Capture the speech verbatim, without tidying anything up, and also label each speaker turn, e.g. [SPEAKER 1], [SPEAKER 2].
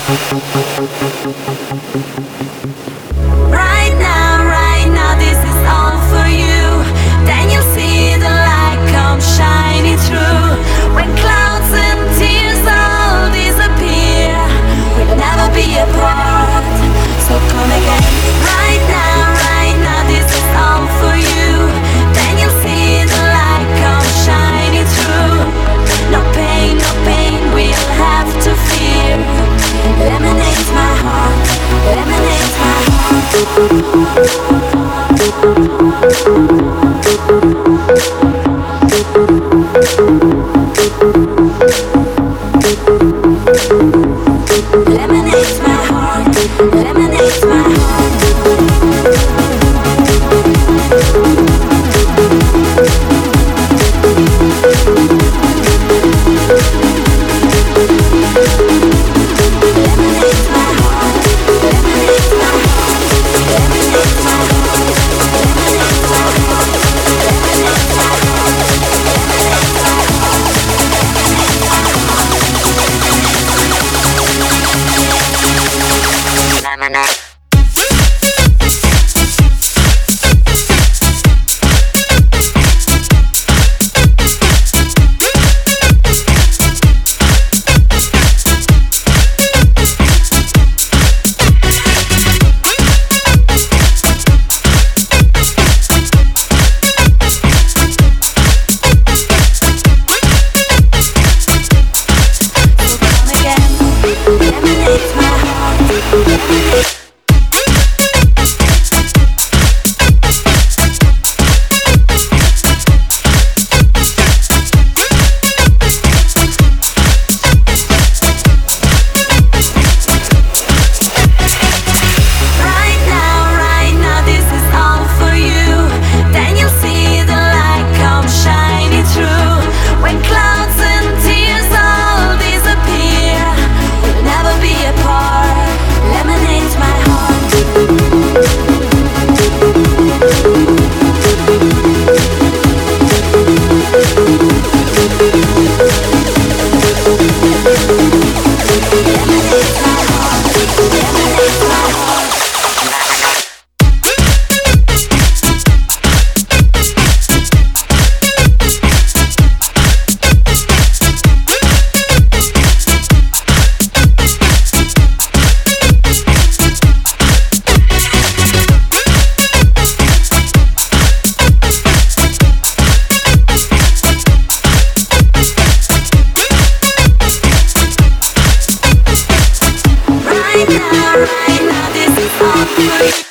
[SPEAKER 1] Right now, right now, this is all for you. Then you'll see the light come shining through. When clouds and tears all disappear, we'll never be apart, so come again. Right now, right now, this is all for you. Then you'll see the light come shining through. No pain, no pain, we'll have to fear. Lemonade my heart, lemonade my lemonade my heart, lemonade my heart. Right now, right now, this is all for you.